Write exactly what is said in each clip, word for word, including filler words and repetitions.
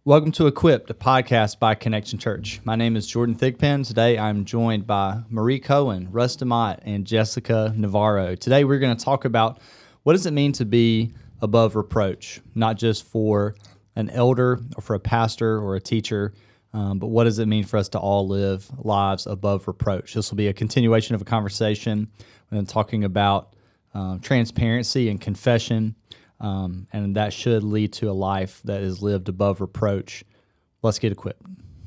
Welcome to Equipped, a podcast by Connection Church. My name is Jordan Thigpen. Today I'm joined by Marie Cohen, Russ DeMott, and Jessica Navarro. Today we're going to talk about what does it mean to be above reproach, not just for an elder or for a pastor or a teacher, um, but what does it mean for us to all live lives above reproach? This will be a continuation of a conversation when talking about um, transparency and confession. Um, and that should lead to a life that is lived above reproach. Let's get equipped.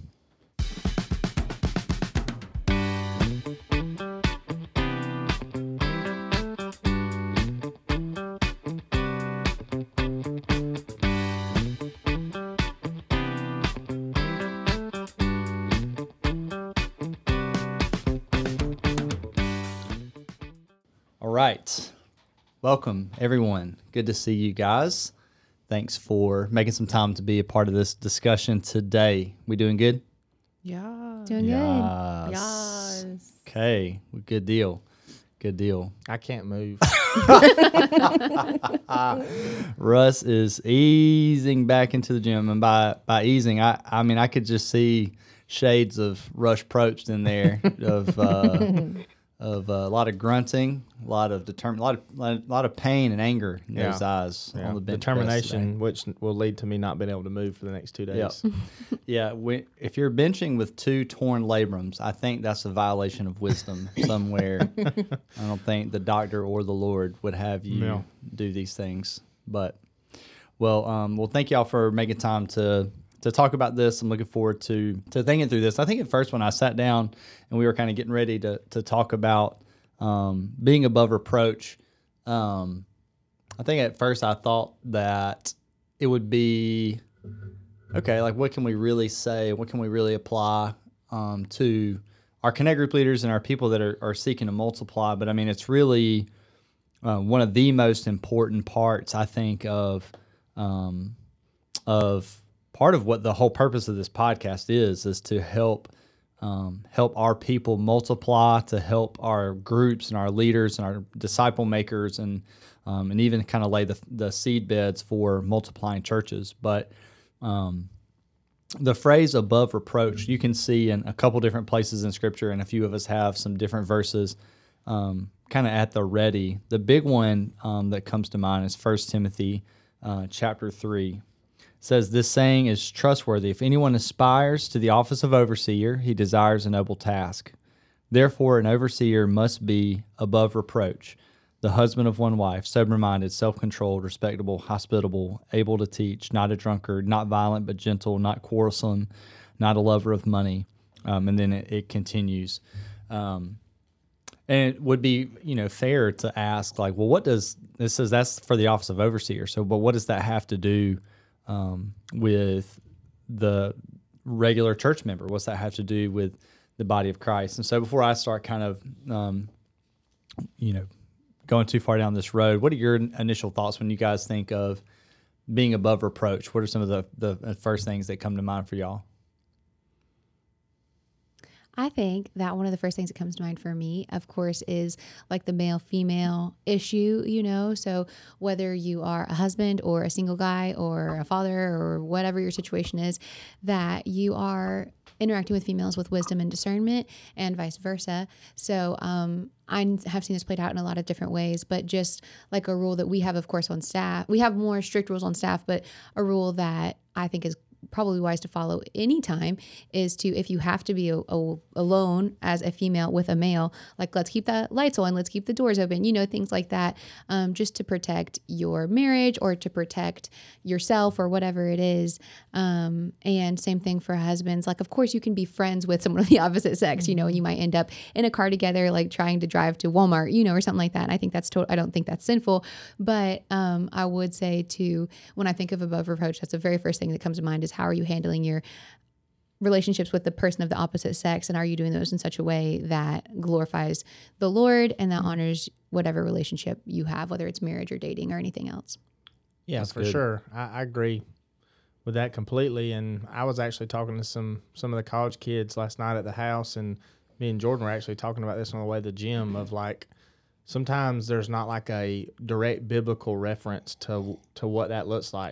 All right. Welcome, everyone. Good to see you guys. Thanks for making some time to be a part of this discussion today. We doing good? Yeah. Doing yes. good. Yes. Okay. Good deal. Good deal. I can't move. Russ is easing back into the gym, and by by easing, I I mean I could just see shades of Rush Probst in there of. Uh, Of uh, a lot of grunting, a lot of determin, a lot of a lot of pain and anger in Yeah. those eyes Yeah. on the bench press Determination, which will lead to me not being able to move for the next two days. today. Yep. yeah, we, if you're benching with two torn labrums, I think that's a violation of wisdom somewhere. I don't think the doctor or the Lord would have you Yeah. do these things. But well, um, well, thank y'all for making time to. to talk about this. I'm looking forward to to thinking through this. I think at first when I sat down and we were kind of getting ready to to talk about um, being above reproach, um, I think at first I thought that it would be, okay, like what can we really say? What can we really apply um, to our Connect Group leaders and our people that are, are seeking to multiply? But I mean, it's really uh, one of the most important parts, I think, of um, of part of what the whole purpose of this podcast is, is to help um, help our people multiply, to help our groups and our leaders and our disciple makers, and um, and even kind of lay the the seed beds for multiplying churches. But um, the phrase "above reproach" you can see in a couple different places in Scripture, and a few of us have some different verses um, kind of at the ready. The big one um, that comes to mind is First Timothy uh, chapter three. Says this saying is trustworthy. If anyone aspires to the office of overseer, he desires a noble task. Therefore, an overseer must be above reproach, the husband of one wife, sober-minded, self-controlled, respectable, hospitable, able to teach, not a drunkard, not violent but gentle, not quarrelsome, not a lover of money. Um, and then it, it continues. Um, and it would be, you know, fair to ask, like, well, what does this says that's for the office of overseer. So, but what does that have to do Um, with the regular church member? What's that have to do with the body of Christ? And so before I start kind of, um, you know, going too far down this road, what are your initial thoughts when you guys think of being above reproach? What are some of the, the first things that come to mind for y'all? I think that one of the first things that comes to mind for me, of course, is like the male-female issue, you know? So whether you are a husband or a single guy or a father or whatever your situation is, that you are interacting with females with wisdom and discernment and vice versa. So um, I have seen this played out in a lot of different ways, but just like a rule that we have, of course, on staff. We have more strict rules on staff, but a rule that I think is probably wise to follow anytime is to, if you have to be a, a, alone as a female with a male, like let's keep the lights on, let's keep the doors open, you know, things like that, um, just to protect your marriage or to protect yourself or whatever it is. Um, and same thing for husbands. Like, of course, you can be friends with someone of the opposite sex, you know, and you might end up in a car together, like trying to drive to Walmart, you know, or something like that. And I think that's total. I don't think that's sinful, but um, I would say to, when I think of above reproach, that's the very first thing that comes to mind is how are you handling your relationships with the person of the opposite sex, and are you doing those in such a way that glorifies the Lord and that honors whatever relationship you have, whether it's marriage or dating or anything else? Yeah, That's for good. sure. I, I agree with that completely. And I was actually talking to some some of the college kids last night at the house, and me and Jordan were actually talking about this on the way to the gym of like, sometimes there's not like a direct biblical reference to to what that looks like. Like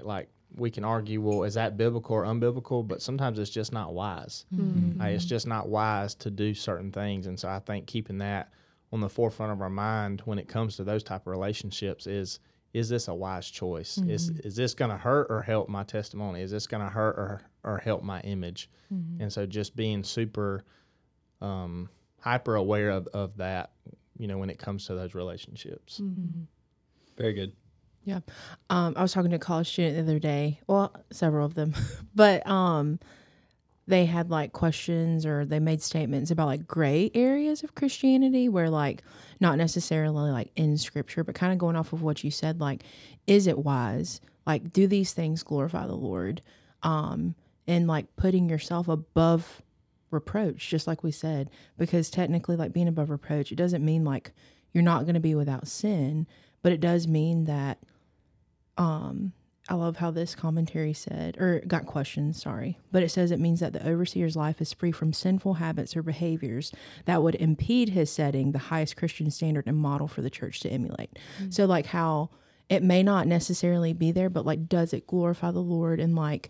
we can argue, well, is that biblical or unbiblical? But sometimes it's just not wise. Mm-hmm. Like, it's just not wise to do certain things. And so I think keeping that on the forefront of our mind when it comes to those type of relationships is, is this a wise choice? Mm-hmm. Is is this going to hurt or help my testimony? Is this going to hurt or, or help my image? Mm-hmm. And so just being super um, hyper aware of, of that, you know, when it comes to those relationships. Mm-hmm. Very good. Yeah. Um, I was talking to a college student the other day, well, several of them, but um, they had like questions or they made statements about like gray areas of Christianity where like not necessarily like in scripture, but kind of going off of what you said, like, is it wise? Like, do these things glorify the Lord? Um, and like putting yourself above reproach, just like we said, because technically like being above reproach, it doesn't mean like you're not going to be without sin, but it does mean that Um, I love how this commentary said, or got questions, sorry, but it says it means that the overseer's life is free from sinful habits or behaviors that would impede his setting the highest Christian standard and model for the church to emulate. Mm-hmm. So like how it may not necessarily be there, but like, does it glorify the Lord? And like,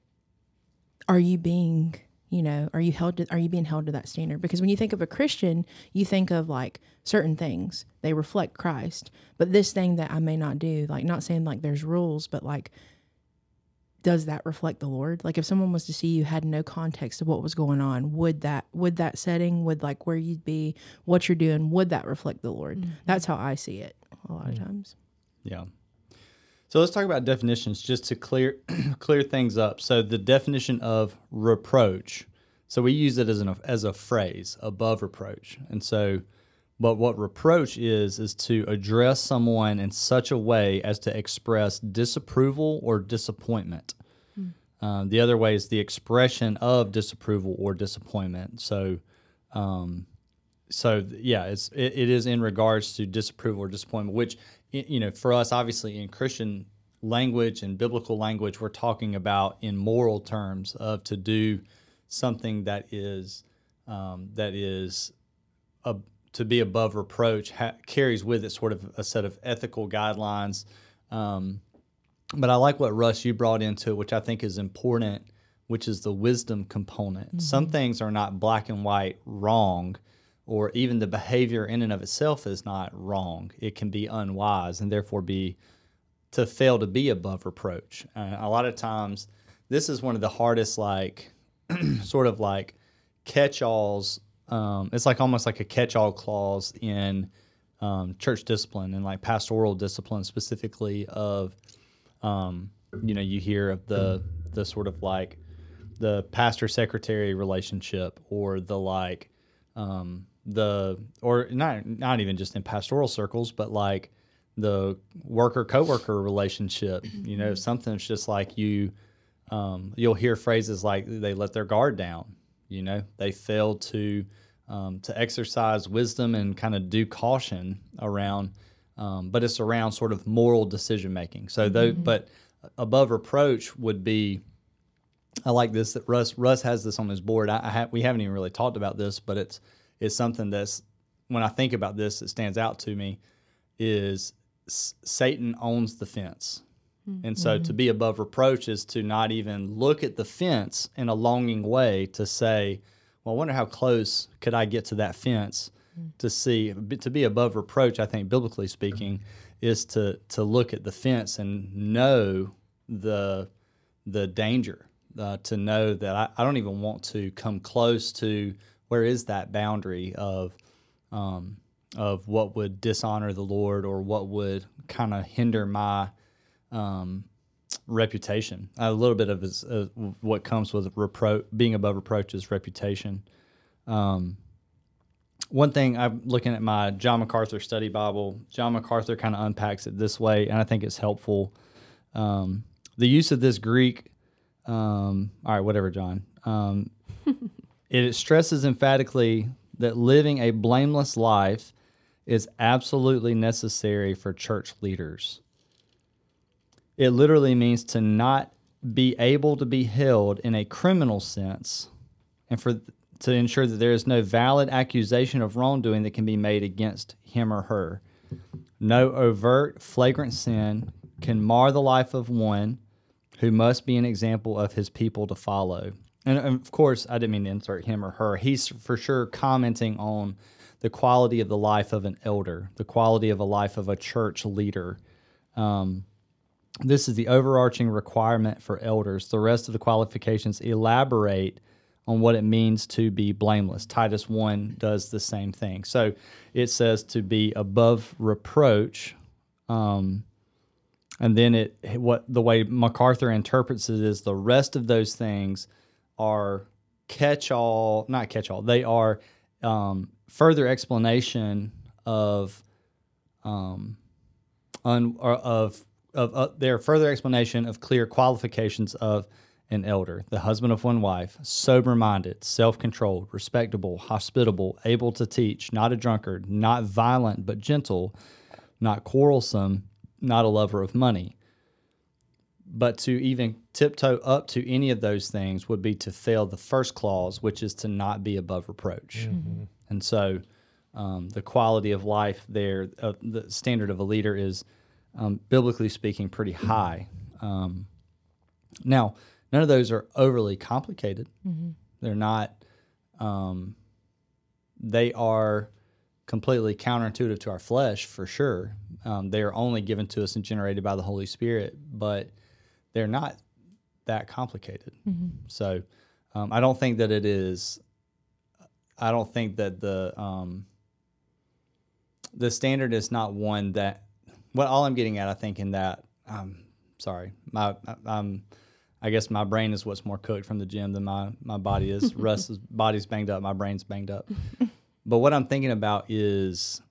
are you being, you know, are you held to, are you being held to that standard? Because when you think of a Christian, you think of like certain things, they reflect Christ, but this thing that I may not do, like not saying like there's rules, but like, does that reflect the Lord? Like if someone was to see you had no context of what was going on, would that, would that setting, would like where you'd be, what you're doing, would that reflect the Lord? Mm-hmm. That's how I see it a lot mm-hmm. of times. Yeah. So let's talk about definitions just to clear clear things up. So the definition of reproach, so we use it as an as a phrase, above reproach. And so, but what reproach is, is to address someone in such a way as to express disapproval or disappointment. Mm. Um, the other way is the expression of disapproval or disappointment. So, um, so yeah, it's it, it is in regards to disapproval or disappointment, which, you know, for us, obviously in Christian language and biblical language, we're talking about in moral terms of to do something that is um, that is a, to be above reproach ha- carries with it sort of a set of ethical guidelines. Um, but I like what Russ you brought into it, which I think is important, which is the wisdom component. Mm-hmm. Some things are not black and white wrong, or even the behavior in and of itself is not wrong. It can be unwise and therefore be to fail to be above reproach. Uh, a lot of times, this is one of the hardest, like, sort of like catch-alls. Um, it's like almost like a catch-all clause in um, church discipline and like pastoral discipline specifically of, um, you know, you hear of the the sort of like the pastor-secretary relationship or the like, um, the or not not even just in pastoral circles, but like the worker coworker relationship. You know, something's just like you um, you'll hear phrases like they let their guard down. You know, they fail to um, to exercise wisdom and kind of due caution around, um, but it's around sort of moral decision making. So though, mm-hmm. but above reproach would be. I like this that Russ Russ has this on his board. I, I ha- we haven't even really talked about this, but it's it's something that's when I think about this, it stands out to me. Is s- Satan owns the fence, mm-hmm. and so to be above reproach is to not even look at the fence in a longing way to say, "Well, I wonder how close could I get to that fence mm-hmm. to see." To be above reproach, I think biblically speaking, is to to look at the fence and know the the danger. Uh, to know that I, I don't even want to come close to where is that boundary of um, of what would dishonor the Lord or what would kind of hinder my um, reputation. A little bit of his, uh, what comes with repro- being above reproach is reputation. Um, one thing, I'm looking at my John MacArthur study Bible. John MacArthur kind of unpacks it this way, and I think it's helpful. Um, the use of this Greek Um, all right, whatever, John. Um, it stresses emphatically that living a blameless life is absolutely necessary for church leaders. It literally means to not be able to be held in a criminal sense and for to ensure that there is no valid accusation of wrongdoing that can be made against him or her. No overt, flagrant sin can mar the life of one who must be an example of his people to follow. And of course, I didn't mean to insert him or her. He's for sure commenting on the quality of the life of an elder, the quality of a life of a church leader. Um, this is the overarching requirement for elders. The rest of the qualifications elaborate on what it means to be blameless. Titus one does the same thing. So it says to be above reproach. Um, and then it what the way MacArthur interprets it is the rest of those things are catch-all, not catch-all, they are um, further explanation of um, un, or of of uh, their further explanation of clear qualifications of an elder, the husband of one wife, sober-minded, self-controlled, respectable, hospitable, able to teach, not a drunkard, not violent but gentle, not quarrelsome, not a lover of money. But to even tiptoe up to any of those things would be to fail the first clause, which is to not be above reproach. Mm-hmm. And so um, the quality of life there, uh, the standard of a leader is, um, biblically speaking, pretty high. Um, now, none of those are overly complicated. Mm-hmm. They're not, um, they are completely counterintuitive to our flesh, for sure. Um, they are only given to us and generated by the Holy Spirit, but they're not that complicated. Mm-hmm. So um, I don't think that it is, I don't think that the um, the standard is not one that, what all I'm getting at, I think in that, um, sorry, my, I'm, I guess my brain is what's more cooked from the gym than my, my body is. Russ's body's banged up, my brain's banged up. But what I'm thinking about is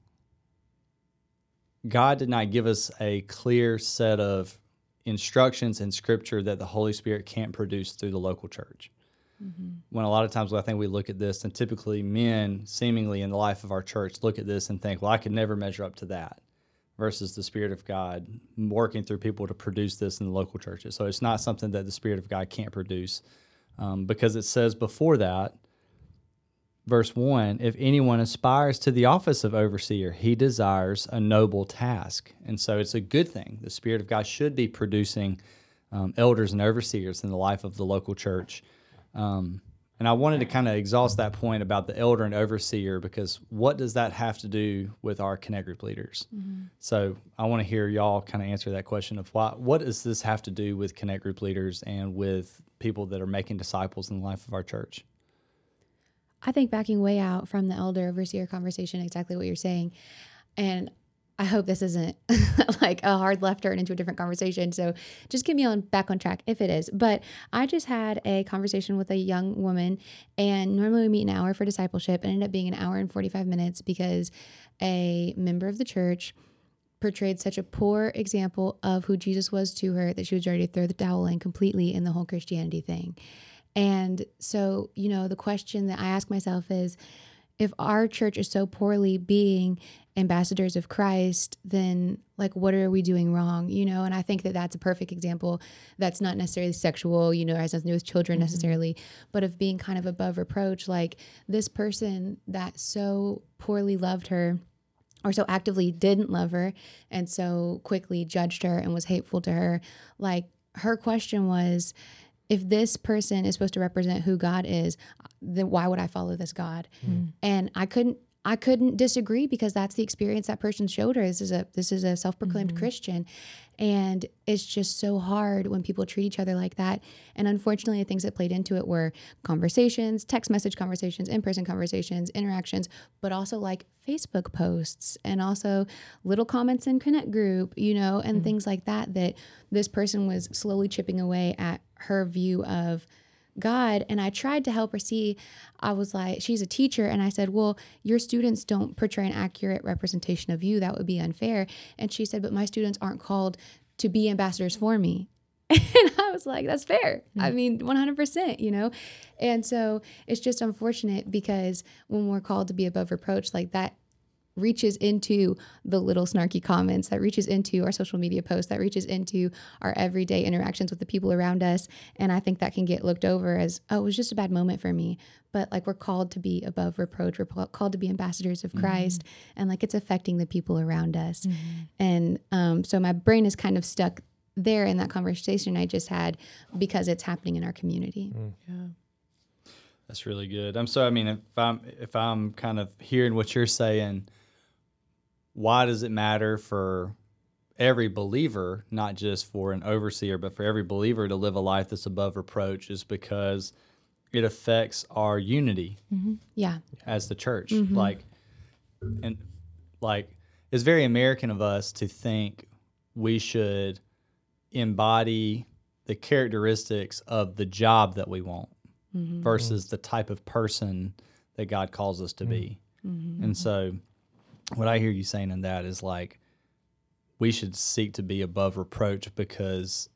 God did not give us a clear set of instructions in Scripture that the Holy Spirit can't produce through the local church. Mm-hmm. When a lot of times I think we look at this, and typically men seemingly in the life of our church look at this and think, well, I could never measure up to that, versus the Spirit of God working through people to produce this in the local churches. So it's not something that the Spirit of God can't produce, um, because it says before that, verse one, if anyone aspires to the office of overseer, he desires a noble task. And so it's a good thing. The Spirit of God should be producing um, elders and overseers in the life of the local church. Um, and I wanted to kind of exhaust that point about the elder and overseer, because what does that have to do with our Connect Group leaders? Mm-hmm. So I want to hear y'all kind of answer that question of why, what does this have to do with Connect Group leaders and with people that are making disciples in the life of our church? I think backing way out from the elder overseer conversation, exactly what you're saying. And I hope this isn't like a hard left turn into a different conversation. So just get me on back on track if it is. But I just had a conversation with a young woman, and normally we meet an hour for discipleship. It ended up being an hour and forty-five minutes because a member of the church portrayed such a poor example of who Jesus was to her that she was ready to throw the towel in completely in the whole Christianity thing. And so, you know, the question that I ask myself is, if our church is so poorly being ambassadors of Christ, then like, what are we doing wrong? You know, and I think that that's a perfect example. That's not necessarily sexual, you know, it has nothing to do with children mm-hmm. necessarily, but of being kind of above reproach. Like this person that so poorly loved her, or so actively didn't love her, and so quickly judged her and was hateful to her. Like her question was, if this person is supposed to represent who God is, then why would I follow this God? Mm. And I couldn't, I couldn't disagree, because that's the experience that person showed her. This is a, this is a self-proclaimed mm-hmm. Christian. And it's just so hard when people treat each other like that. And unfortunately, the things that played into it were conversations, text message conversations, in-person conversations, interactions, but also like Facebook posts and also little comments in Connect Group, you know, and mm-hmm. things like that, that this person was slowly chipping away at her view of God. And I tried to help her see. I was like, she's a teacher. And I said, well, your students don't portray an accurate representation of you. That would be unfair. And she said, but my students aren't called to be ambassadors for me. And I was like, that's fair. Mm-hmm. I mean, one hundred percent, you know? And so it's just unfortunate, because when we're called to be above reproach, like that reaches into the little snarky comments, that reaches into our social media posts, that reaches into our everyday interactions with the people around us. And I think that can get looked over as, oh, it was just a bad moment for me. But like, we're called to be above reproach. We're called to be ambassadors of Christ. Mm-hmm. And like, it's affecting the people around us. Mm-hmm. And um, so my brain is kind of stuck there in that conversation I just had because it's happening in our community. Yeah. That's really good. I'm so, I mean, if I'm, if I'm kind of hearing what you're saying, why does it matter for every believer, not just for an overseer, but for every believer to live a life that's above reproach, is because it affects our unity Yeah. as the church. Like, and like, it's very American of us to think we should embody the characteristics of the job that we want versus the type of person that God calls us to be. And so what I hear you saying in that is like, we should seek to be above reproach because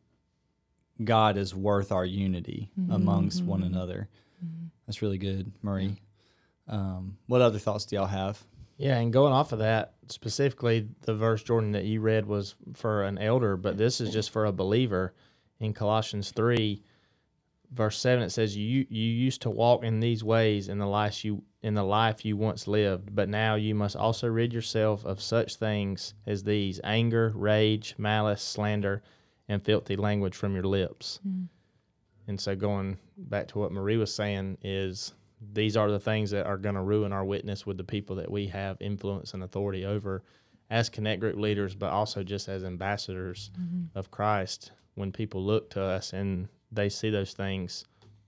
God is worth our unity amongst one another. That's really good, Marie. Um, what other thoughts do y'all have? Yeah, and going off of that, specifically the verse, Jordan, that you read was for an elder, but this is just for a believer. In Colossians three, verse seven, it says, "You you used to walk in these ways in the life you in the life you once lived, but now you must also rid yourself of such things as these: anger, rage, malice, slander, and filthy language from your lips." Mm. And so, going back to what Marie was saying, is these are the things that are going to ruin our witness with the people that we have influence and authority over as Connect Group leaders, but also just as ambassadors mm-hmm. of Christ. When people look to us and they see those things,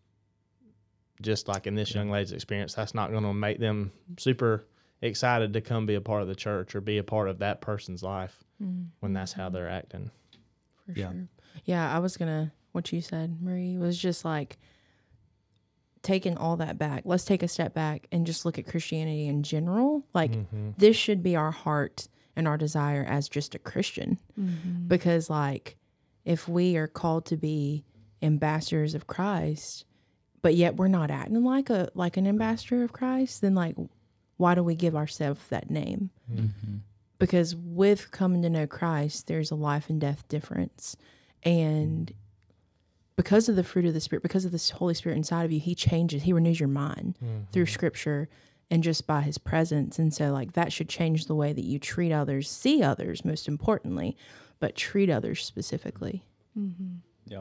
just like in this young lady's experience, that's not going to make them super excited to come be a part of the church or be a part of that person's life mm-hmm. when that's how they're acting. For yeah. sure. Yeah, I was going to, what you said, Marie, was just like taking all that back. Let's take a step back and just look at Christianity in general. Like, mm-hmm. this should be our heart and our desire as just a Christian. Mm-hmm. Because, like, if we are called to be ambassadors of Christ, but yet we're not acting like a like an ambassador of Christ, then like, why do we give ourselves that name? Mm-hmm. Because with coming to know Christ, there's a life and death difference. And because of the fruit of the Spirit, because of this Holy Spirit inside of you, he changes, he renews your mind mm-hmm. through Scripture and just by his presence. And so like that should change the way that you treat others, see others most importantly, but treat others specifically. Mm-hmm. Yeah.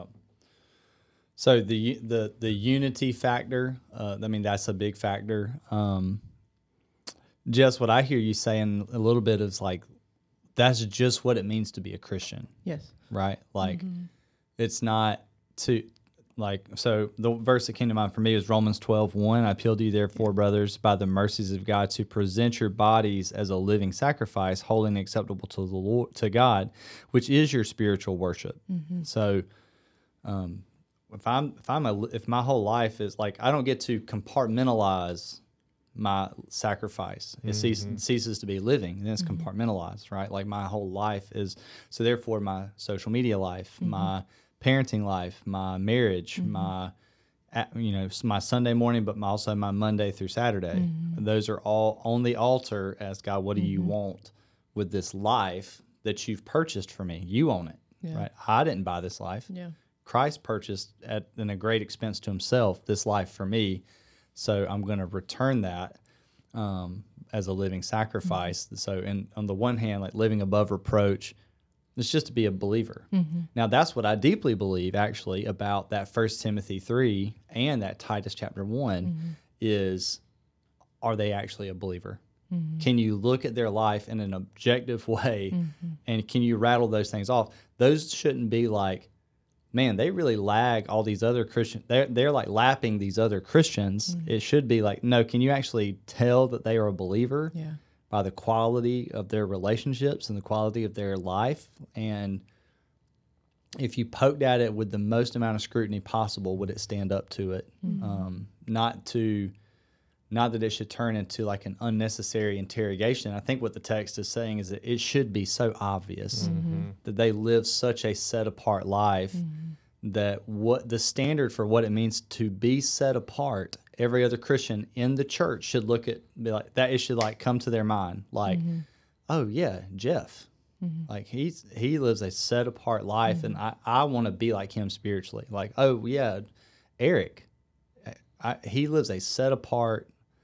So the the the unity factor, uh, I mean, that's a big factor. Um, just what I hear you saying a little bit is like, that's just what it means to be a Christian. Yes. Right? Like, mm-hmm. it's not to, like, so the verse that came to mind for me is Romans twelve one. I appeal to you, therefore, brothers, by the mercies of God, to present your bodies as a living sacrifice, holy and acceptable to the Lord, to God, which is your spiritual worship. Mm-hmm. So, um, if I'm if I'm a if my whole life is like, I don't get to compartmentalize my sacrifice. It mm-hmm. ceases, ceases to be living, and then it's mm-hmm. compartmentalized, right? Like my whole life is, so therefore my social media life, mm-hmm. my parenting life, my marriage, mm-hmm. my, you know, my Sunday morning, but also my Monday through Saturday. Mm-hmm. Those are all on the altar as God, what do mm-hmm. you want with this life that you've purchased for me? You own it, yeah. right? I didn't buy this life. Yeah. Christ purchased at in a great expense to himself this life for me. So I'm going to return that um, as a living sacrifice. Mm-hmm. So, and on the one hand, like living above reproach, it's just to be a believer. Mm-hmm. Now, that's what I deeply believe, actually, about that First Timothy three and that Titus chapter one mm-hmm. is, are they actually a believer? Mm-hmm. Can you look at their life in an objective way, mm-hmm. and can you rattle those things off? Those shouldn't be like, man, they really lag all these other Christians. They're, they're like lapping these other Christians. Mm-hmm. It should be like, no, can you actually tell that they are a believer yeah. by the quality of their relationships and the quality of their life? And if you poked at it with the most amount of scrutiny possible, would it stand up to it? Mm-hmm. Um, not to, not that it should turn into like an unnecessary interrogation. I think what the text is saying is that it should be so obvious mm-hmm. that they live such a set apart life mm-hmm. that what the standard for what it means to be set apart, every other Christian in the church should look at, be like, that it should like come to their mind. Like, mm-hmm. oh yeah, Jeff, mm-hmm. like he's, he lives a set apart life mm-hmm. and I, I want to be like him spiritually. Like, oh yeah, Eric, I, he lives a set apart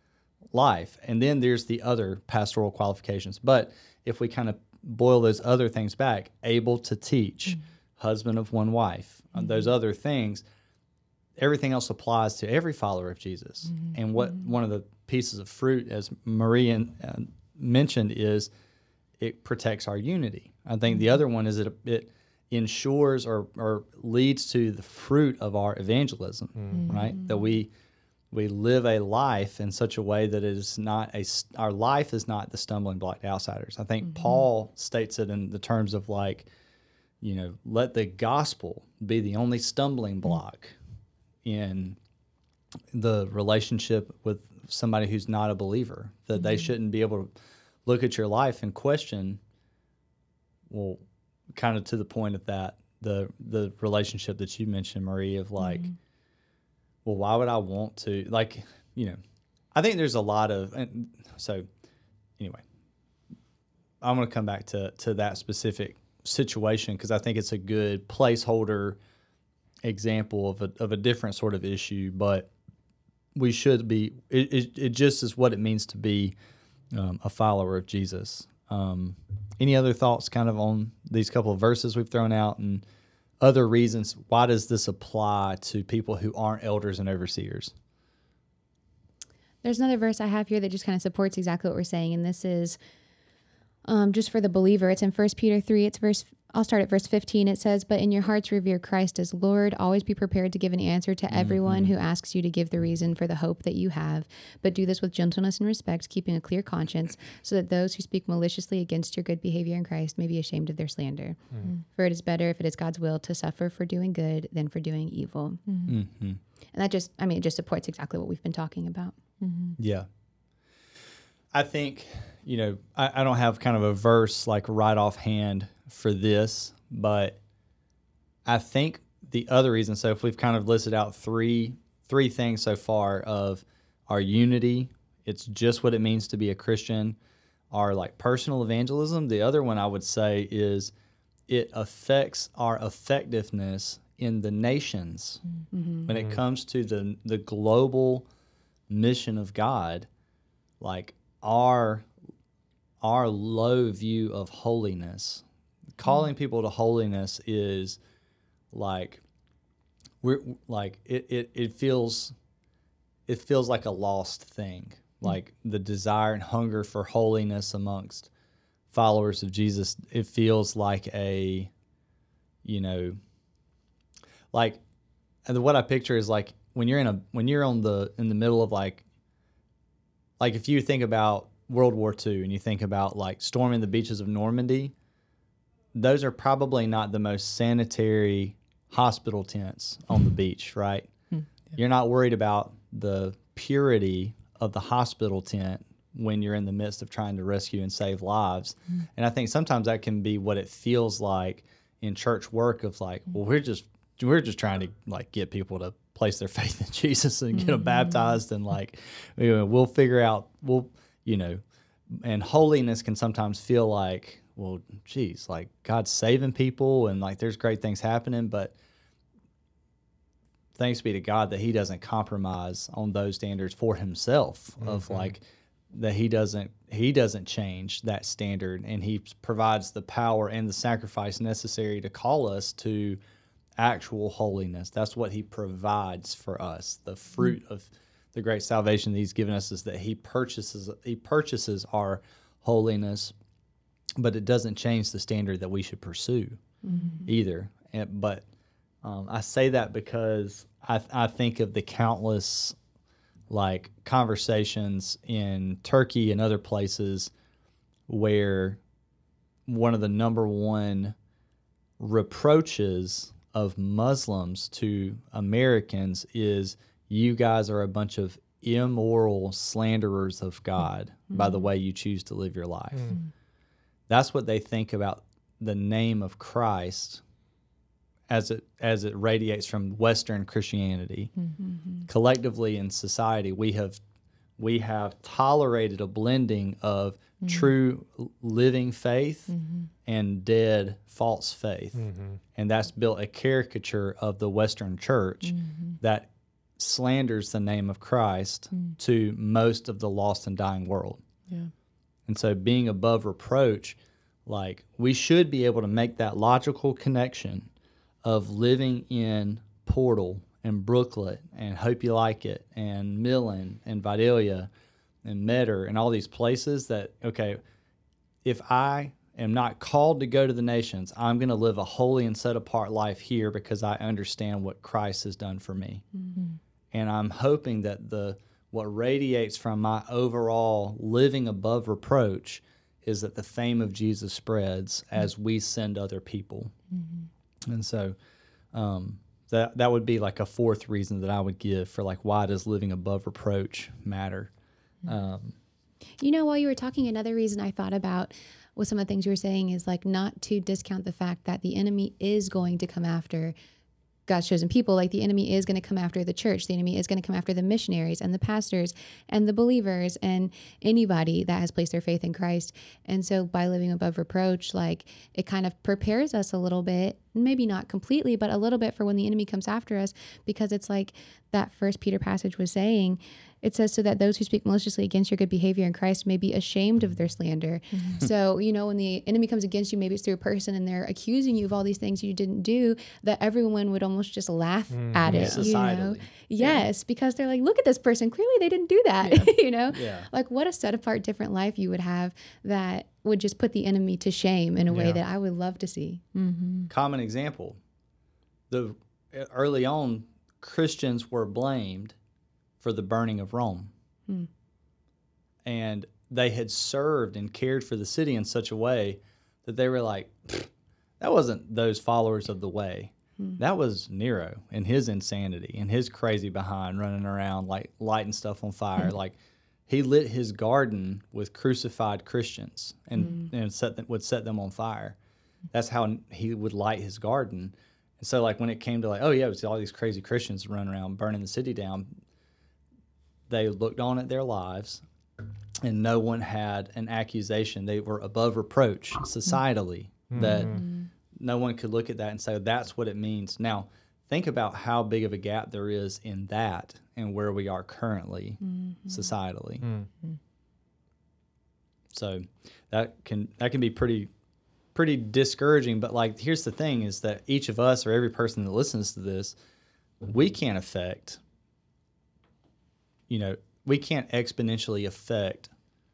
life. And then there's the other pastoral qualifications. But if we kind of boil those other things back, able to teach, mm-hmm. husband of one wife, mm-hmm. those other things. Everything else applies to every follower of Jesus. Mm-hmm. And what mm-hmm. one of the pieces of fruit, as Marie uh, mentioned, is it protects our unity. I think mm-hmm. the other one is it it ensures or, or leads to the fruit of our evangelism, mm-hmm. right? That we we live a life in such a way that it is not a our life is not the stumbling block to outsiders. I think mm-hmm. Paul states it in the terms of like, you know, let the gospel be the only stumbling block mm-hmm. in the relationship with somebody who's not a believer, that mm-hmm. they shouldn't be able to look at your life and question, well, kind of to the point of that, the the relationship that you mentioned, Marie, of like, mm-hmm. well, why would I want to, like, you know, I think there's a lot of, and so anyway, I'm going to come back to, to that specific situation because I think it's a good placeholder example of a, of a different sort of issue, but we should be, it, it, it just is what it means to be um, a follower of Jesus. Um, any other thoughts kind of on these couple of verses we've thrown out and other reasons? Why does this apply to people who aren't elders and overseers? There's another verse I have here that just kind of supports exactly what we're saying, and this is um, just for the believer. It's in First Peter three. It's verse. I'll start at verse fifteen. It says, "But in your hearts revere Christ as Lord. Always be prepared to give an answer to everyone mm-hmm. who asks you to give the reason for the hope that you have. But do this with gentleness and respect, keeping a clear conscience, so that those who speak maliciously against your good behavior in Christ may be ashamed of their slander. Mm-hmm. For it is better, if it is God's will, to suffer for doing good than for doing evil." Mm-hmm. Mm-hmm. And that just, I mean, it just supports exactly what we've been talking about. Mm-hmm. Yeah. I think, you know, I, I don't have kind of a verse like right offhand for this, but I think the other reason, so if we've kind of listed out three three things so far of our unity, it's just what it means to be a Christian, our like personal evangelism. The other one I would say is it affects our effectiveness in the nations mm-hmm. when it comes to the the global mission of God. Like our our low view of holiness, calling people to holiness is like we're like it, it, it feels it feels like a lost thing. Like the desire and hunger for holiness amongst followers of Jesus, it feels like a, you know, like, and what I picture is like when you're in a when you're on the in the middle of like like if you think about World War Two and you think about like storming the beaches of Normandy, those are probably not the most sanitary hospital tents on the beach, right? Hmm. Yeah. You're not worried about the purity of the hospital tent when you're in the midst of trying to rescue and save lives. Hmm. And I think sometimes that can be what it feels like in church work of like, well, we're just we're just trying to like get people to place their faith in Jesus and get mm-hmm. them baptized and like, you know, we'll figure out, we'll, you know, and holiness can sometimes feel like, well, geez, like God's saving people and like there's great things happening, but thanks be to God that he doesn't compromise on those standards for himself mm-hmm. of like that he doesn't he doesn't change that standard, and he provides the power and the sacrifice necessary to call us to actual holiness. That's what he provides for us. The fruit mm-hmm. of the great salvation that he's given us is that he purchases he purchases our holiness, but it doesn't change the standard that we should pursue mm-hmm. either. And, but um, I say that because I, I think of the countless like conversations in Turkey and other places where one of the number one reproaches of Muslims to Americans is, you guys are a bunch of immoral slanderers of God mm-hmm. by the way you choose to live your life. Mm-hmm. That's what they think about the name of Christ as it as it radiates from Western Christianity. Mm-hmm. Collectively in society, we have we have tolerated a blending of mm-hmm. true living faith mm-hmm. and dead false faith. Mm-hmm. And that's built a caricature of the Western church mm-hmm. that slanders the name of Christ mm-hmm. to most of the lost and dying world. Yeah. And so being above reproach, like we should be able to make that logical connection of living in Portal and Brooklet and Hope You Like It and Millen and Vidalia and Metter and all these places that, okay, if I am not called to go to the nations, I'm going to live a holy and set apart life here because I understand what Christ has done for me. Mm-hmm. And I'm hoping that the what radiates from my overall living above reproach is that the fame of Jesus spreads as we send other people. Mm-hmm. And so um, that that would be like a fourth reason that I would give for like why does living above reproach matter. Um, you know, while you were talking, another reason I thought about with some of the things you were saying is like not to discount the fact that the enemy is going to come after God's chosen people. Like the enemy is going to come after the church. The enemy is going to come after the missionaries and the pastors and the believers and anybody that has placed their faith in Christ. And so by living above reproach, like it kind of prepares us a little bit, maybe not completely, but a little bit for when the enemy comes after us, because it's like that first Peter passage was saying, it says, so that those who speak maliciously against your good behavior in Christ may be ashamed of their slander. Mm-hmm. So, you know, when the enemy comes against you, maybe it's through a person and they're accusing you of all these things you didn't do, that everyone would almost just laugh mm, at it, you know? Yes, yeah. Because they're like, look at this person. Clearly they didn't do that, yeah. you know? Yeah. Like what a set apart different life you would have that would just put the enemy to shame in a way yeah. that I would love to see. Mm-hmm. Common example. The early on, Christians were blamed for the burning of Rome. Hmm. And they had served and cared for the city in such a way that they were like, that wasn't those followers of the way. Hmm. That was Nero and his insanity and his crazy behind running around like lighting stuff on fire. Hmm. Like he lit his garden with crucified Christians and, hmm. and set them, would set them on fire. That's how he would light his garden. And so like when it came to like, oh yeah, it was all these crazy Christians running around burning the city down, they looked on at their lives, and no one had an accusation. They were above reproach societally, mm-hmm. that no one could look at that and say, that's what it means. Now, think about how big of a gap there is in that and where we are currently mm-hmm. societally. Mm-hmm. So that can that can be pretty pretty discouraging. But like, here's the thing: is that each of us or every person that listens to this, we can't affect. You know, we can't exponentially affect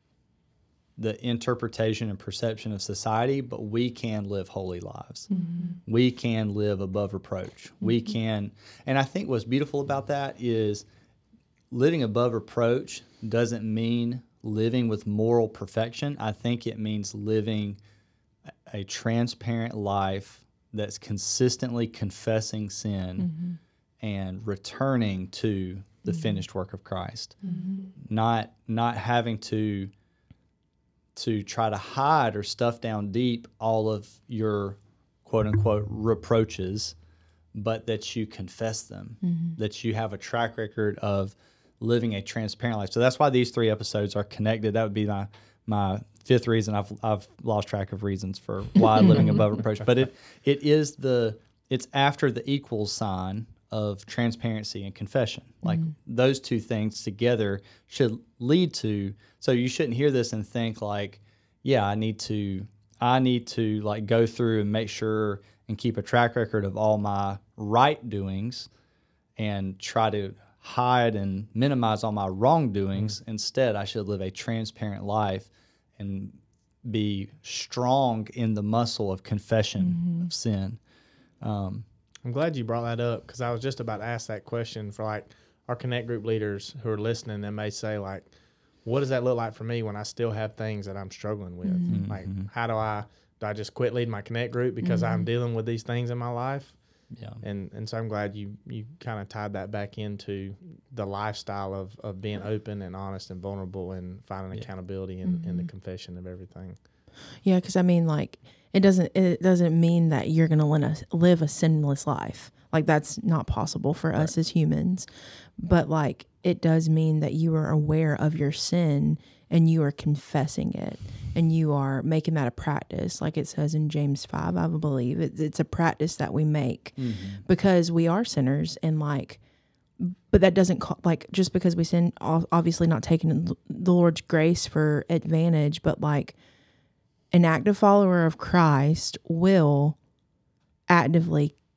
the interpretation and perception of society, but we can live holy lives. Mm-hmm. We can live above reproach. Mm-hmm. We can, and I think what's beautiful about that is living above reproach doesn't mean living with moral perfection. I think it means living a transparent life that's consistently confessing sin mm-hmm. and returning to the mm-hmm. finished work of Christ, mm-hmm. not not having to to try to hide or stuff down deep all of your quote unquote reproaches, but that you confess them, mm-hmm. that you have a track record of living a transparent life. So that's why these three episodes are connected. That would be my my fifth reason. I've I've lost track of reasons for why living above reproach, but it it is the it's after the equal sign of transparency and confession. Like mm-hmm. those two things together should lead to, so you shouldn't hear this and think like, yeah, I need to, I need to like go through and make sure and keep a track record of all my right doings and try to hide and minimize all my wrongdoings. Mm-hmm. Instead, I should live a transparent life and be strong in the muscle of confession mm-hmm. of sin. Um, I'm glad you brought that up because I was just about to ask that question for like our Connect group leaders who are listening and may say like, what does that look like for me when I still have things that I'm struggling with? Mm-hmm. Like, how do I, do I just quit leading my Connect group because mm-hmm. I'm dealing with these things in my life? Yeah. And and so I'm glad you, you kind of tied that back into the lifestyle of, of being open and honest and vulnerable and finding yeah. accountability in, mm-hmm. in the confession of everything. Yeah, because I mean, like, it doesn't it doesn't mean that you're going to live a sinless life. Like, that's not possible for right. us as humans. But, like, it does mean that you are aware of your sin and you are confessing it and you are making that a practice. Like it says in James five, I believe. It, it's a practice that we make mm-hmm. because we are sinners and, like, but that doesn't, call, like, just because we sin, obviously not taking the Lord's grace for advantage, but, like, an active follower of Christ will actively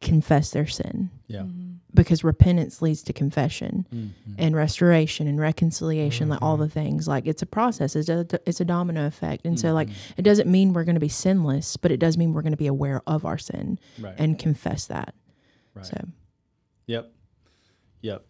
confess their sin. Yeah. Because repentance leads to confession Mm-hmm. and restoration and reconciliation, like all the things. Like it's a process. It's a, it's a domino effect. And so like it doesn't mean we're going to be sinless, but it does mean we're going to be aware of our sin Right. and confess that. Right. So Yep. Yep.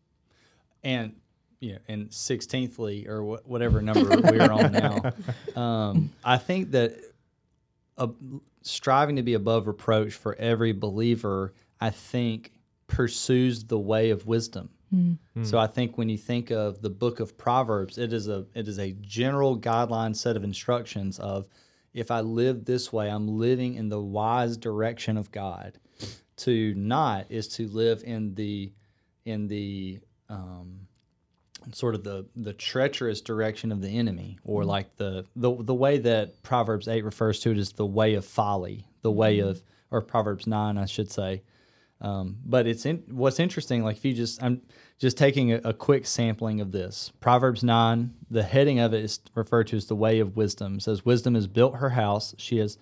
And yeah, and sixteenthly, or wh- whatever number we're on now, um, I think that uh, striving to be above reproach for every believer, I think, pursues the way of wisdom. So I think when you think of the book of Proverbs, it is a it is a general guideline set of instructions of, if I live this way, I'm living in the wise direction of God. To not is to live in the in the um, sort of the the treacherous direction of the enemy, or like the the the way that Proverbs eight refers to it as the way of folly, the way of, or Proverbs nine, I should say. Um, but it's in, what's interesting, like if you just, I'm just taking a, a quick sampling of this. Proverbs nine, the heading of it is referred to as the way of wisdom. It says, wisdom has built her house. She has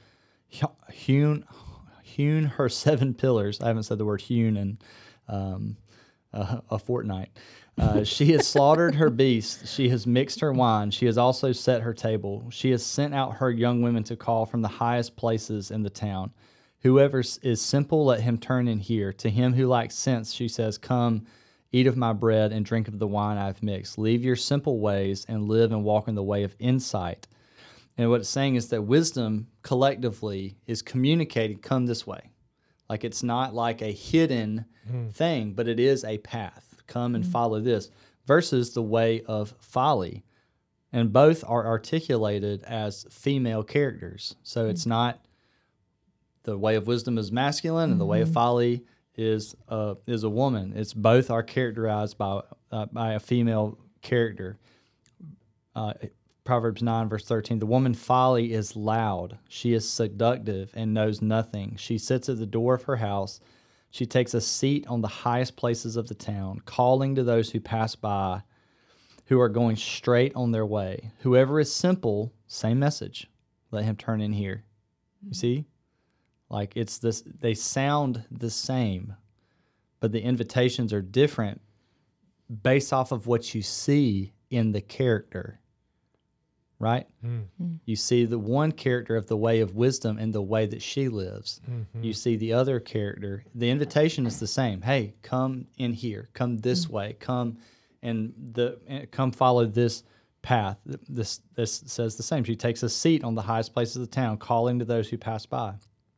hewn, hewn her seven pillars. I haven't said the word hewn in um, a, a fortnight. Uh, she has slaughtered her beasts. She has mixed her wine. She has also set her table. She has sent out her young women to call from the highest places in the town. Whoever is simple, let him turn in here. To him who lacks sense, she says, come, eat of my bread and drink of the wine I have mixed. Leave your simple ways and live and walk in the way of insight. And what it's saying is that wisdom collectively is communicating, come this way. Like it's not like a hidden mm. thing, but it is a path. Come and mm. follow this, versus the way of folly. And both are articulated as female characters. So mm. it's not, the way of wisdom is masculine, and the way of folly is uh, is a woman. It's both are characterized by uh, by a female character. Uh, Proverbs nine, verse thirteen, the woman folly is loud. She is seductive and knows nothing. She sits at the door of her house. She takes a seat on the highest places of the town, calling to those who pass by, who are going straight on their way. Whoever is simple, same message. Let him turn in here. You see? Like it's this, they sound the same, but the invitations are different based off of what you see in the character, right? Mm-hmm. You see the one character of the way of wisdom and the way that she lives. Mm-hmm. You see the other character. The invitation is the same. Hey, come in here. Come this mm-hmm. way. Come and the come follow this path. This this says the same. She takes a seat on the highest places of the town, calling to those who pass by.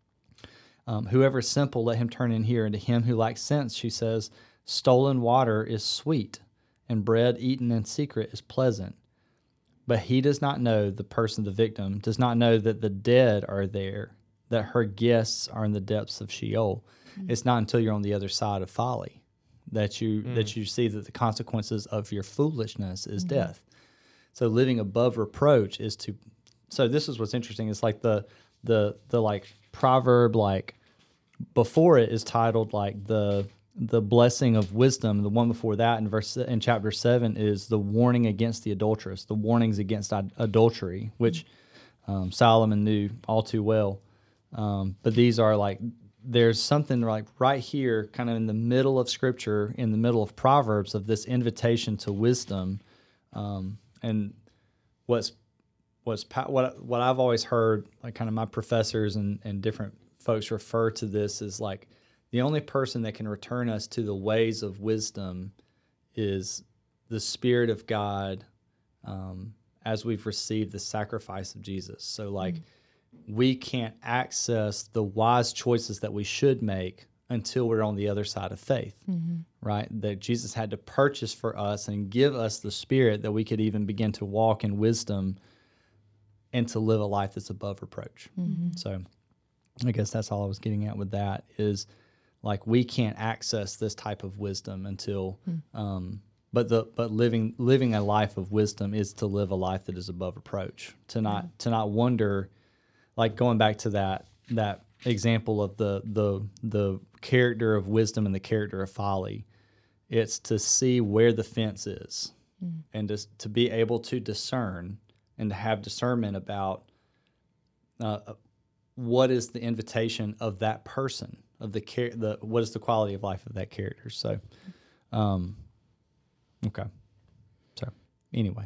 Um, whoever is simple, let him turn in here. And to him who lacks sense, she says, stolen water is sweet, and bread eaten in secret is pleasant. But he does not know, the person, the victim, does not know that the dead are there, that her guests are in the depths of Sheol. Mm. It's not until you're on the other side of folly that you mm. that you see that the consequences of your foolishness is mm. death. So living above reproach is to. So this is what's interesting. It's like the the the like proverb like before it is titled like the the blessing of wisdom. The one before that in verse in chapter seven is the warning against the adulteress, the warnings against ad- adultery, which um, Solomon knew all too well. Um, but these are like there's something like right here, kind of in the middle of Scripture, in the middle of Proverbs, of this invitation to wisdom, um, and what's what's what what I've always heard, like kind of my professors and and different folks refer to this as like the only person that can return us to the ways of wisdom is the Spirit of God, um, as we've received the sacrifice of Jesus. So like mm-hmm. we can't access the wise choices that we should make until we're on the other side of faith, mm-hmm. right? That Jesus had to purchase for us and give us the Spirit that we could even begin to walk in wisdom and to live a life that's above reproach. Mm-hmm. So I guess that's all I was getting at with that is like we can't access this type of wisdom until, mm-hmm. um, but the but living living a life of wisdom is to live a life that is above reproach. To not mm-hmm. to not wonder, like going back to that that example of the the the character of wisdom and the character of folly. It's to see where the fence is, mm-hmm. and to to be able to discern and to have discernment about uh, what is the invitation of that person, of the char- the what is the quality of life of that character. So, um, okay. So anyway,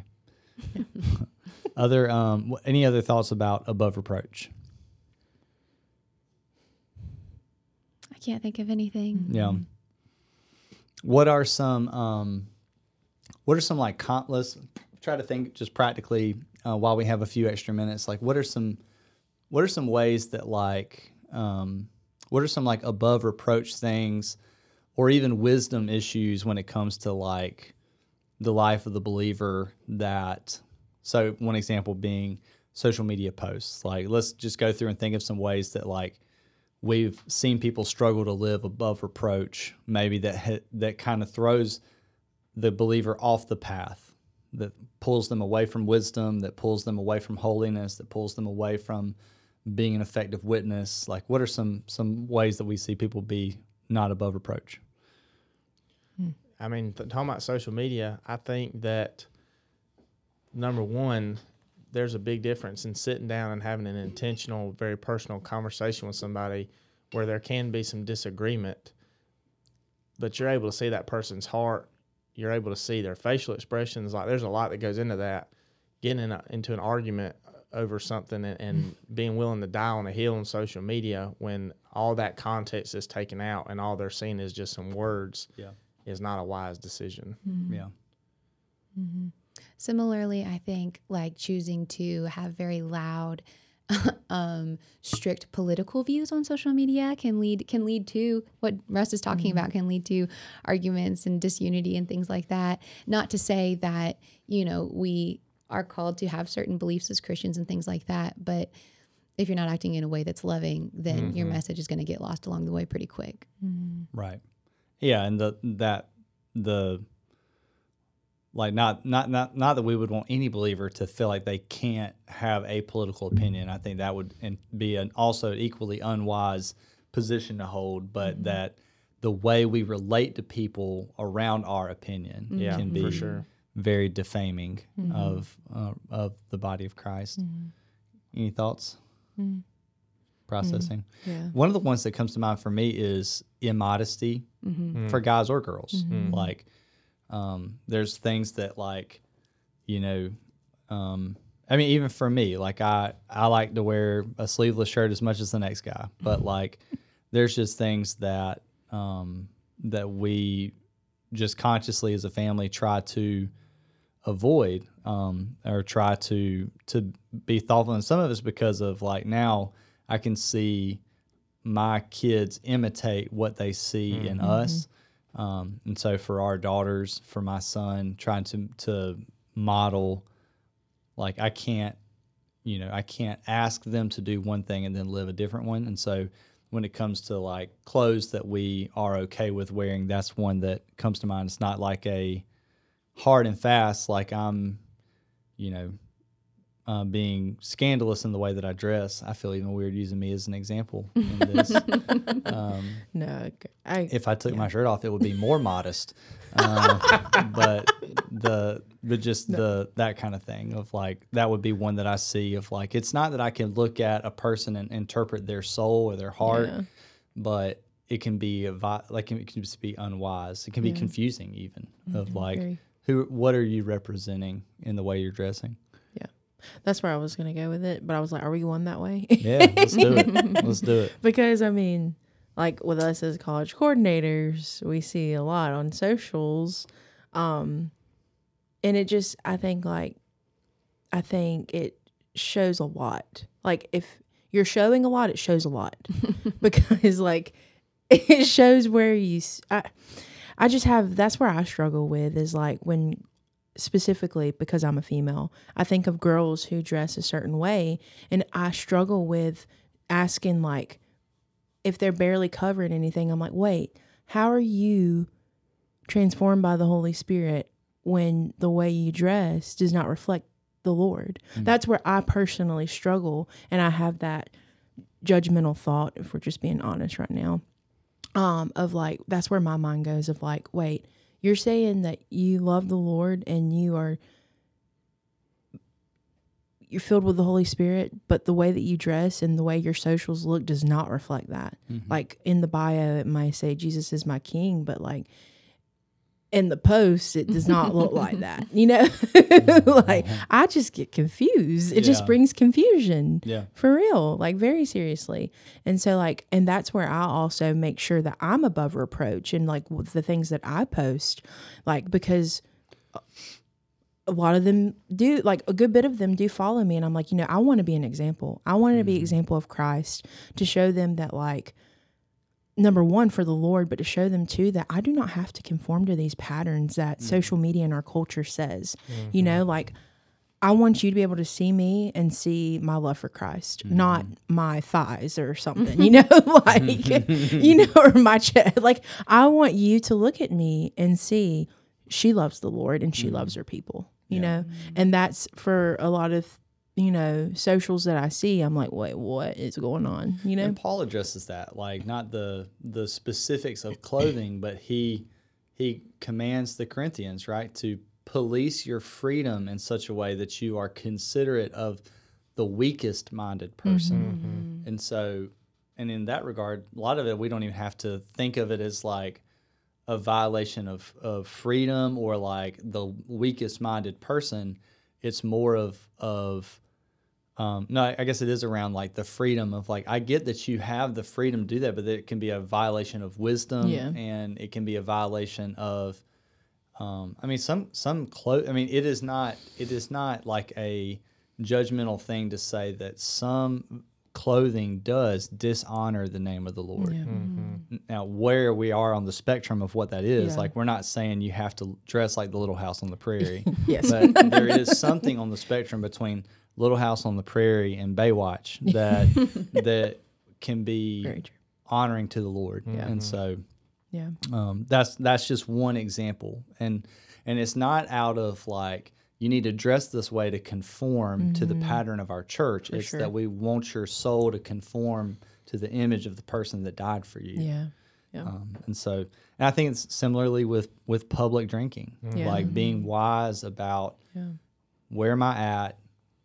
other um, wh- any other thoughts about above reproach? I can't think of anything. Yeah. What are some um, what are some like con- let's try to think just practically uh, while we have a few extra minutes. Like, what are some what are some ways that like um, what are some like above reproach things, or even wisdom issues when it comes to like the life of the believer? That so one example being social media posts. Like, let's just go through and think of some ways that like we've seen people struggle to live above reproach, maybe that ha- that kind of throws the believer off the path, that pulls them away from wisdom, that pulls them away from holiness, that pulls them away from being an effective witness. Like, what are some some ways that we see people be not above reproach? I mean, th- talking about social media, I think that number one, there's a big difference in sitting down and having an intentional, very personal conversation with somebody where there can be some disagreement, but you're able to see that person's heart. You're able to see their facial expressions. Like, there's a lot that goes into that. Getting in a, into an argument over something and, and being willing to die on a hill on social media when all that context is taken out and all they're seeing is just some words Yeah. is not a wise decision. Yeah. Similarly, I think like choosing to have very loud, um, strict political views on social media can lead can lead to what Russ is talking about, can lead to arguments and disunity and things like that. Not to say that, you know, we are called to have certain beliefs as Christians and things like that, but if you're not acting in a way that's loving, then your message is going to get lost along the way pretty quick. Right. Yeah, and the that the like not not not not that we would want any believer to feel like they can't have a political opinion. I think that would and be an also equally unwise position to hold, but that the way we relate to people around our opinion Yeah, can be for sure. very defaming of uh, of the body of Christ. Any thoughts? Processing. Yeah. One of the ones that comes to mind for me is immodesty for guys or girls. Like, um, there's things that like, you know, um, I mean, even for me, like I, I like to wear a sleeveless shirt as much as the next guy, but like, there's just things that, um, that we just consciously as a family try to avoid, um, or try to, to be thoughtful. And some of it's because of like, now I can see my kids imitate what they see in us. Um, and so for our daughters, for my son, trying to to model, like I can't, you know, I can't ask them to do one thing and then live a different one. And so when it comes to like clothes that we are okay with wearing, that's one that comes to mind. It's not like a hard and fast, like I'm, you know, uh, being scandalous in the way that I dress. I feel even weird using me as an example in this. um, No, I if I took my shirt off, it would be more modest. Uh, but the but just the that kind of thing of like that would be one that I see of like it's not that I can look at a person and interpret their soul or their heart, Yeah. but it can be a vi- like it can just be unwise. It can be Yeah. confusing even of like Very. who what are you representing in the way you're dressing? That's where I was gonna go with it, but I was like, "Are we going that way?" Yeah, let's do it. Let's do it. Because I mean, like with us as college coordinators, we see a lot on socials, um, and it just I think like I think it shows a lot. Like if you're showing a lot, it shows a lot because like it shows where you. s- I, I just have that's where I struggle with is like when. Specifically because I'm a female, I think of girls who dress a certain way, and I struggle with asking like if they're barely covering anything. I'm like, wait, how are you transformed by the Holy Spirit when the way you dress does not reflect the Lord? That's where I personally struggle, and I have that judgmental thought, if we're just being honest right now, um, of like that's where my mind goes of like, wait. You're saying that you love the Lord and you are you're filled with the Holy Spirit, but the way that you dress and the way your socials look does not reflect that. Mm-hmm. Like in the bio, it might say Jesus is my king, but like in the post, it does not look like that. You know, like I just get confused. It just Yeah. brings confusion. Yeah. For real, like very seriously. And so like, and that's where I also make sure that I'm above reproach and like with the things that I post, like, because a lot of them do, like a good bit of them do follow me. And I'm like, you know, I want to be an example. I want to be an example of Christ to show them that like, number one, for the Lord, but to show them too that I do not have to conform to these patterns that Mm-hmm. social media and our culture says. You know, like I want you to be able to see me and see my love for Christ, Mm-hmm. not my thighs or something, you know, like, you know, or my chest. Like I want you to look at me and see she loves the Lord and she loves her people, you Yeah. know, and that's for a lot of, you know, socials that I see. I'm like, wait, what is going on? You know? And Paul addresses that, like not the the specifics of clothing, but he he commands the Corinthians, right, to police your freedom in such a way that you are considerate of the weakest minded person. And so, and in that regard, a lot of it we don't even have to think of it as like a violation of, of freedom or like the weakest minded person. It's more of of Um, no, I guess it is around like the freedom of like, I get that you have the freedom to do that, but it can be a violation of wisdom Yeah. and it can be a violation of, um, I mean, some, some clo- I mean, it is not, it is not like a judgmental thing to say that some clothing does dishonor the name of the Lord. Yeah. Now, where we are on the spectrum of what that is, Yeah. like we're not saying you have to dress like the Little House on the Prairie, Yes. but there is something on the spectrum between Little House on the Prairie and Baywatch that that can be Very true. honoring to the Lord, and so Yeah. um, that's that's just one example, and and it's not out of like you need to dress this way to conform to the pattern of our church. It's sure. that we want your soul to conform to the image of the person that died for you. Yeah. Yeah. Um, and so, and I think it's similarly with, with public drinking, Yeah. like being wise about Yeah. where am I at,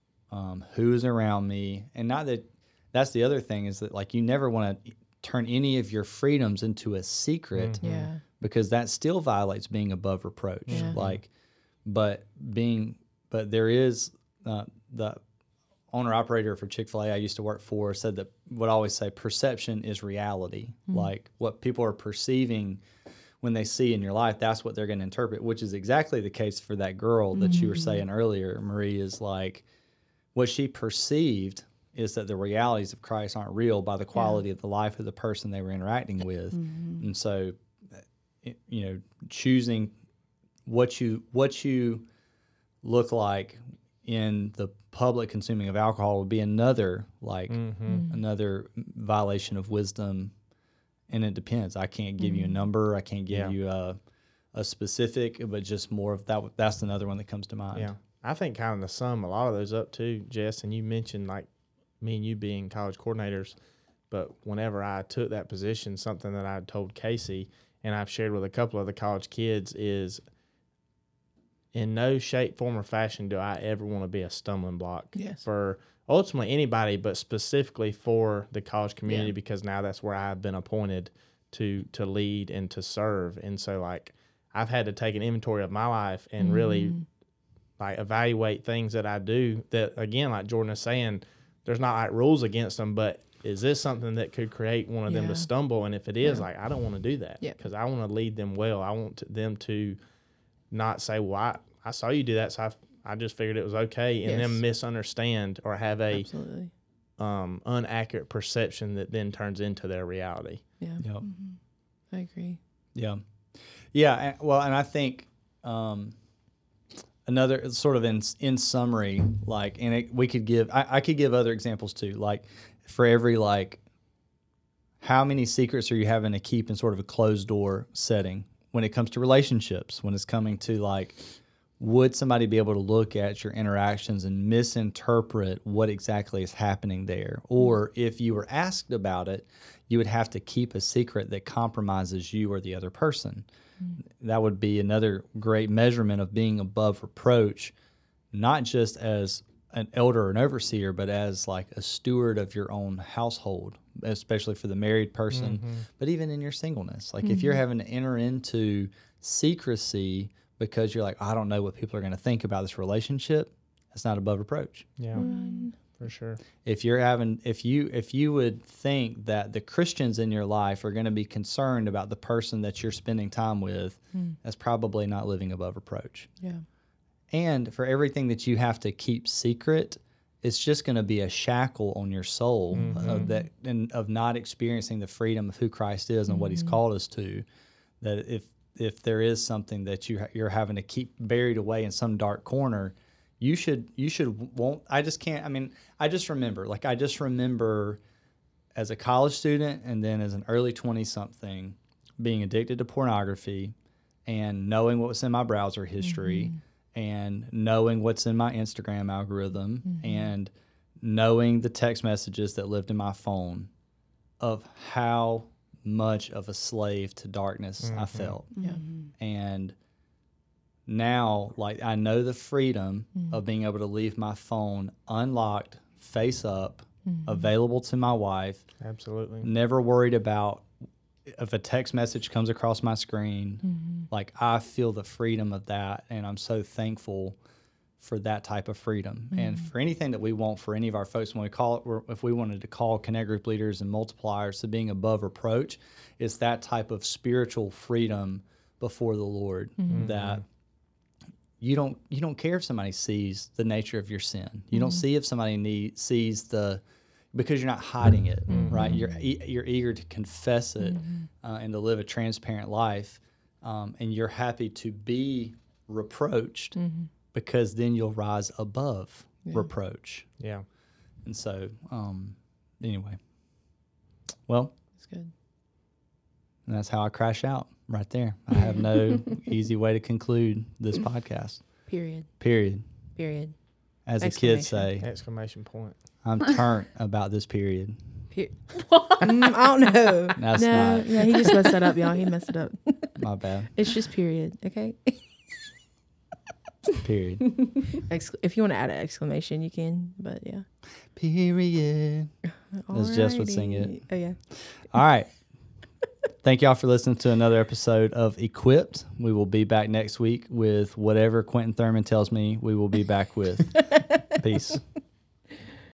um, who's around me, and not that. That's the other thing is that like you never want to turn any of your freedoms into a secret Yeah. because that still violates being above reproach. Yeah. Like, but being, but there is uh, the owner operator for Chick-fil-A I used to work for said that would always say perception is reality. Like what people are perceiving when they see in your life, that's what they're going to interpret, which is exactly the case for that girl that you were saying earlier, Marie, is like what she perceived is that the realities of Christ aren't real by the quality of the life of the person they were interacting with. And so, it- you know, choosing what you what you look like in the public consuming of alcohol would be another like another violation of wisdom, and it depends. I can't give you a number. I can't give Yeah. you a a specific, but just more of that. That's another one that comes to mind. Yeah. I think kind of to sum a lot of those up too, Jess, and you mentioned like me and you being college coordinators, but whenever I took that position, something that I told Casey and I've shared with a couple of the college kids is in no shape, form, or fashion do I ever want to be a stumbling block Yes. for ultimately anybody, but specifically for the college community Yeah. because now that's where I've been appointed to to lead and to serve. And so like I've had to take an inventory of my life and really like evaluate things that I do that again, like Jordan is saying, there's not like rules against them, but is this something that could create one of them Yeah. to stumble? And if it is, like I don't want to do that Yeah. because I want to lead them well. I want to, them to not say, well, I, I saw you do that, so I, I just figured it was okay, and Yes. them misunderstand or have a Absolutely. um, inaccurate perception that then turns into their reality. Yeah. Yep. I agree. Yeah. Yeah. And, well, and I think um, another sort of in in summary, like, and it, we could give, I, I could give other examples too. Like, for every like, how many secrets are you having to keep in sort of a closed door setting when it comes to relationships? When it's coming to like, would somebody be able to look at your interactions and misinterpret what exactly is happening there? Or if you were asked about it, you would have to keep a secret that compromises you or the other person. That would be another great measurement of being above reproach, not just as an elder or an overseer, but as like a steward of your own household, especially for the married person, Mm-hmm. but even in your singleness. Like if you're having to enter into secrecy because you're like, I don't know what people are going to think about this relationship, that's not above reproach. Yeah, for sure. If you're having, if you, if you would think that the Christians in your life are going to be concerned about the person that you're spending time with, that's probably not living above reproach. Yeah. And for everything that you have to keep secret, it's just going to be a shackle on your soul of that, and of not experiencing the freedom of who Christ is and what He's called us to. That if if there is something that you you're having to keep buried away in some dark corner, you should you should won't. I just can't. I mean, I just remember, like I just remember, as a college student and then as an early twenty something, being addicted to pornography, and knowing what was in my browser history. Mm-hmm. And knowing what's in my Instagram algorithm, mm-hmm. and knowing the text messages that lived in my phone, of how much of a slave to darkness mm-hmm. I felt. Yeah. And now, like, I know the freedom mm-hmm. of being able to leave my phone unlocked, face up, mm-hmm. available to my wife. Absolutely. Never worried about if a text message comes across my screen. Mm-hmm. Like, I feel the freedom of that, and I'm so thankful for that type of freedom. Mm-hmm. And for anything that we want for any of our folks, when we call it, if we wanted to call Connect Group leaders and multipliers to being above reproach, it's that type of spiritual freedom before the Lord, mm-hmm. that you don't you don't care if somebody sees the nature of your sin. You mm-hmm. don't see if somebody need, sees the, because you're not hiding it, mm-hmm. right? You're you're eager to confess it, mm-hmm. uh, and to live a transparent life, um, and you're happy to be reproached, mm-hmm. because then you'll rise above yeah. reproach. Yeah. And so, um, anyway, well, that's good. And that's how I crash out right there. I have no easy way to conclude this podcast. Period. Period. Period. As the kids say, exclamation point. I'm turnt about this period. Per- mm, I don't know. That's no, not. Yeah, he just messed that up, y'all. He messed it up. My bad. It's just period, okay? Period. Exc- if you want to add an exclamation, you can, but yeah. Period. As Jess would sing it. Oh, yeah. All right. Thank y'all for listening to another episode of Equipped. We will be back next week with whatever Quentin Thurman tells me we will be back with. Peace.